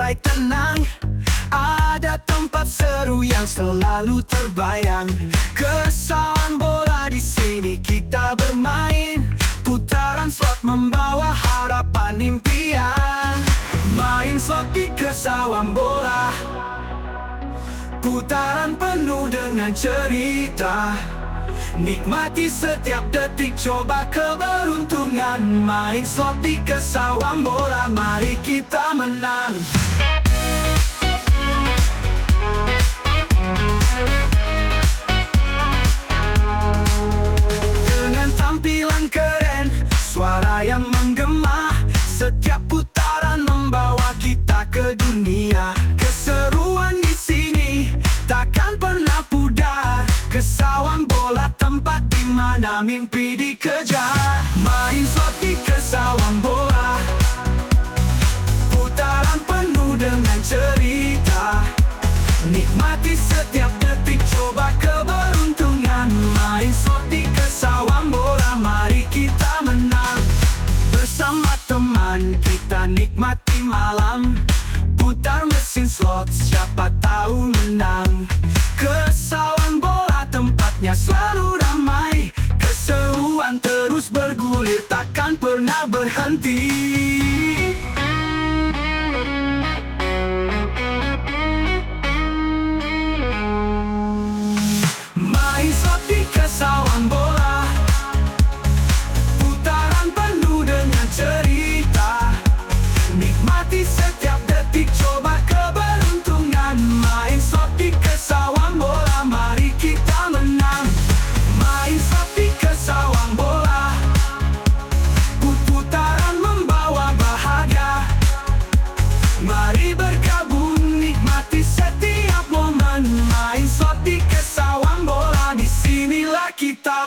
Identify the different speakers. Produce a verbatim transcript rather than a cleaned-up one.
Speaker 1: mulai tenang. Ada tempat seru yang selalu terbayang. Kesalahan bola di sini kita bermain. Putaran slot membawa harapan impian. Main slot di kesawang bola. Putaran penuh dengan cerita. Nikmati setiap detik, coba keberuntungan. Main slot di kesawang bola, mari kita menang. Dengan tampilan keren, suara yang menggema, setiap putaran membawa kita ke dunia. Keseruan di sini takkan pernah pudar. Kesawang bola tempat di mana mimpi dikejar. Main slot di kesawang bola. Putaran penuh dengan cerita. Nikmati setiap detik, coba keberuntungan. Main slot di kesawang bola, mari kita menang. Bersama teman kita nikmati malam. Putar mesin slot, siapa tahu menang. Kesawang bola tempatnya selalu ramai. Keseruan terus bergulir, takkan pernah berhenti. Main slot di kesawang bola. Putaran penuh dengan cerita. Nikmati setiap detik, coba keberuntungan. Main slot di kesawang bola, mari kita menang. Main slot di kesawang bola. Putaran membawa bahagia. Mari bergabung, nikmati setiap momen. Main slot di kesawang bola, disinilah kita